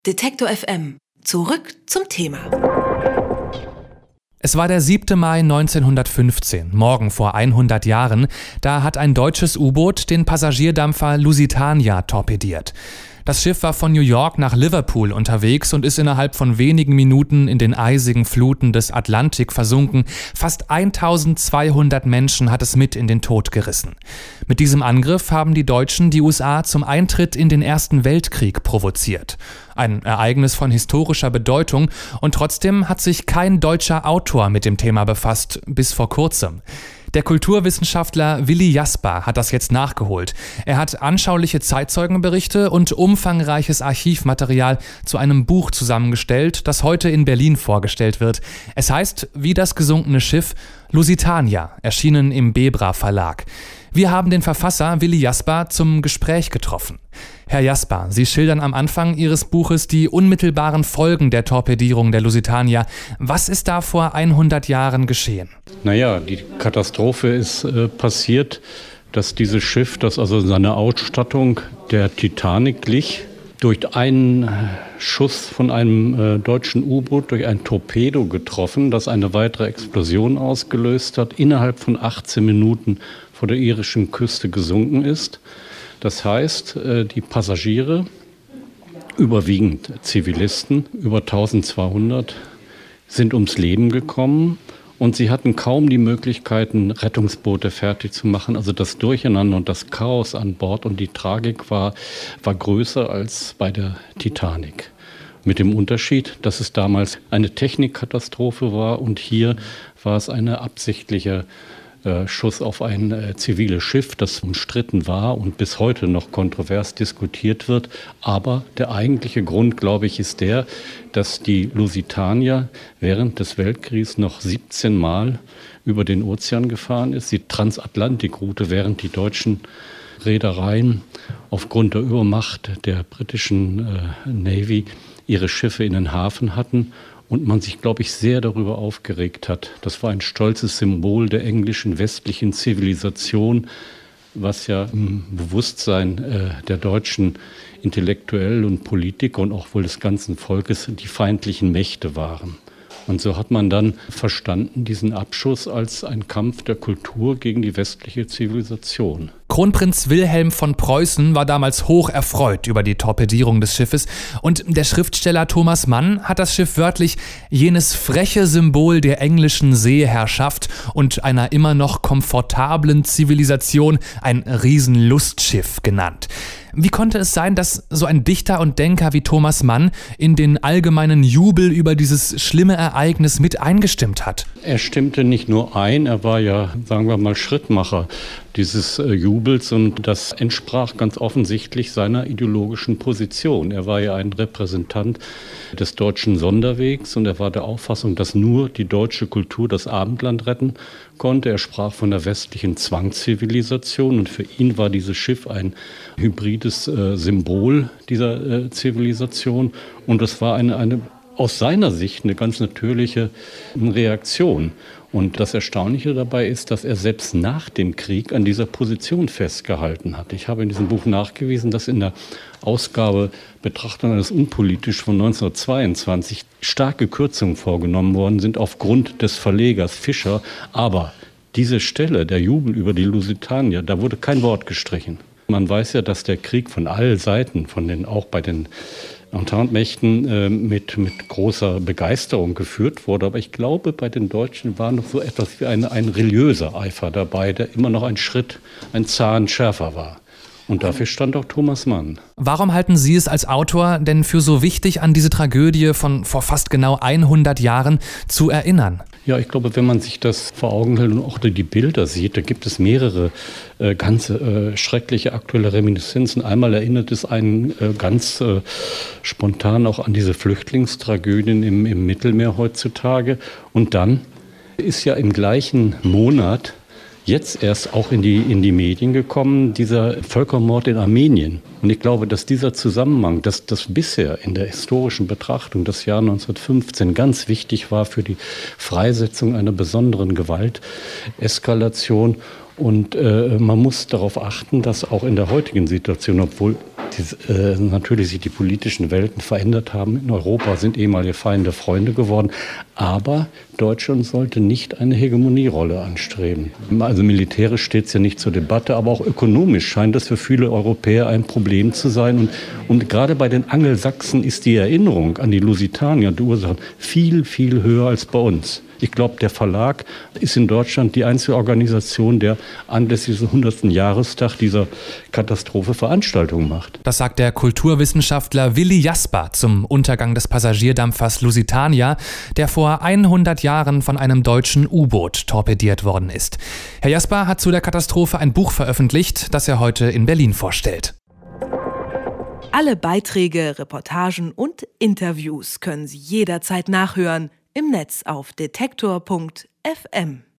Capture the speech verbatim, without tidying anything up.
Detektor F M. Zurück zum Thema. Es war der siebte Mai neunzehnhundertfünfzehn, morgen vor hundert Jahren. Da hat ein deutsches U-Boot den Passagierdampfer Lusitania torpediert. Das Schiff war von New York nach Liverpool unterwegs und ist innerhalb von wenigen Minuten in den eisigen Fluten des Atlantik versunken. Fast eintausendzweihundert Menschen hat es mit in den Tod gerissen. Mit diesem Angriff haben die Deutschen die U S A zum Eintritt in den Ersten Weltkrieg provoziert. Ein Ereignis von historischer Bedeutung, und trotzdem hat sich kein deutscher Autor mit dem Thema befasst, bis vor kurzem. Der Kulturwissenschaftler Willi Jasper hat das jetzt nachgeholt. Er hat anschauliche Zeitzeugenberichte und umfangreiches Archivmaterial zu einem Buch zusammengestellt, das heute in Berlin vorgestellt wird. Es heißt Wie das gesunkene Schiff, Lusitania, erschienen im Bebra Verlag. Wir haben den Verfasser Willi Jasper zum Gespräch getroffen. Herr Jasper, Sie schildern am Anfang Ihres Buches die unmittelbaren Folgen der Torpedierung der Lusitania. Was ist da vor hundert Jahren geschehen? Naja, die Katastrophe ist äh, passiert, dass dieses Schiff, das also seine Ausstattung der Titanic glich, durch einen Schuss von einem äh, deutschen U-Boot, durch ein Torpedo getroffen, das eine weitere Explosion ausgelöst hat, innerhalb von achtzehn Minuten vor der irischen Küste gesunken ist. Das heißt, äh, die Passagiere, überwiegend Zivilisten, über eintausendzweihundert, sind ums Leben gekommen. Und sie hatten kaum die Möglichkeiten, Rettungsboote fertig zu machen. Also das Durcheinander und das Chaos an Bord und die Tragik war, war größer als bei der Titanic. Mit dem Unterschied, dass es damals eine Technikkatastrophe war und hier war es eine absichtliche äh, Schuss auf ein äh, ziviles Schiff, das umstritten war und bis heute noch kontrovers diskutiert wird. Aber der eigentliche Grund, glaube ich, ist der, dass die Lusitania während des Weltkriegs noch siebzehn Mal über den Ozean gefahren ist, die Transatlantikroute, während die deutschen Reedereien aufgrund der Übermacht der britischen äh, Navy ihre Schiffe in den Hafen hatten und man sich, glaube ich, sehr darüber aufgeregt hat. Das war ein stolzes Symbol der englischen westlichen Zivilisation, was ja im Bewusstsein äh, der deutschen Intellektuellen und Politiker und auch wohl des ganzen Volkes die feindlichen Mächte waren. Und so hat man dann verstanden, diesen Abschuss als ein Kampf der Kultur gegen die westliche Zivilisation. Kronprinz Wilhelm von Preußen war damals hoch erfreut über die Torpedierung des Schiffes, und der Schriftsteller Thomas Mann hat das Schiff wörtlich jenes freche Symbol der englischen Seeherrschaft und einer immer noch komfortablen Zivilisation ein Riesenlustschiff genannt. Wie konnte es sein, dass so ein Dichter und Denker wie Thomas Mann in den allgemeinen Jubel über dieses schlimme Ereignis mit eingestimmt hat? Er stimmte nicht nur ein, er war ja, sagen wir mal, Schrittmacher dieses äh, Jubels, und das entsprach ganz offensichtlich seiner ideologischen Position. Er war ja ein Repräsentant des deutschen Sonderwegs und er war der Auffassung, dass nur die deutsche Kultur das Abendland retten konnte. Er sprach von der westlichen Zwangszivilisation und für ihn war dieses Schiff ein hybrides äh, Symbol dieser äh, Zivilisation, und es war eine, eine aus seiner Sicht eine ganz natürliche Reaktion. Und das Erstaunliche dabei ist, dass er selbst nach dem Krieg an dieser Position festgehalten hat. Ich habe in diesem Buch nachgewiesen, dass in der Ausgabe Betrachtung eines Unpolitisch von neunzehnhundertzweiundzwanzig starke Kürzungen vorgenommen worden sind aufgrund des Verlegers Fischer. Aber diese Stelle, der Jubel über die Lusitania, da wurde kein Wort gestrichen. Man weiß ja, dass der Krieg von allen Seiten, von den, auch bei den Entente-Mächten äh, mit, mit großer Begeisterung geführt wurde. Aber ich glaube, bei den Deutschen war noch so etwas wie ein, ein religiöser Eifer dabei, der immer noch ein Schritt, ein Zahn schärfer war. Und dafür stand auch Thomas Mann. Warum halten Sie es als Autor denn für so wichtig, an diese Tragödie von vor fast genau hundert Jahren zu erinnern? Ja, ich glaube, wenn man sich das vor Augen hält und auch die Bilder sieht, da gibt es mehrere äh, ganz äh, schreckliche aktuelle Reminiszenzen. Einmal erinnert es einen äh, ganz äh, spontan auch an diese Flüchtlingstragödien im, im Mittelmeer heutzutage. Und dann ist ja im gleichen Monat jetzt erst auch in die, in die Medien gekommen, dieser Völkermord in Armenien. Und ich glaube, dass dieser Zusammenhang, dass das bisher in der historischen Betrachtung das Jahr neunzehnhundertfünfzehn ganz wichtig war für die Freisetzung einer besonderen Gewalteskalation. Und äh, man muss darauf achten, dass auch in der heutigen Situation, obwohl Die, äh, natürlich sich die politischen Welten verändert haben. In Europa sind ehemalige Feinde Freunde geworden. Aber Deutschland sollte nicht eine Hegemonierolle anstreben. Also militärisch steht es ja nicht zur Debatte, aber auch ökonomisch scheint das für viele Europäer ein Problem zu sein. Und, und gerade bei den Angelsachsen ist die Erinnerung an die Lusitanier und die Ursachen viel, viel höher als bei uns. Ich glaube, der Verlag ist in Deutschland die einzige Organisation, der anlässlich des hundertsten Jahrestag dieser Katastrophe Veranstaltungen macht. Das sagt der Kulturwissenschaftler Willi Jasper zum Untergang des Passagierdampfers Lusitania, der vor hundert Jahren von einem deutschen U-Boot torpediert worden ist. Herr Jasper hat zu der Katastrophe ein Buch veröffentlicht, das er heute in Berlin vorstellt. Alle Beiträge, Reportagen und Interviews können Sie jederzeit nachhören im Netz auf detektor punkt f m.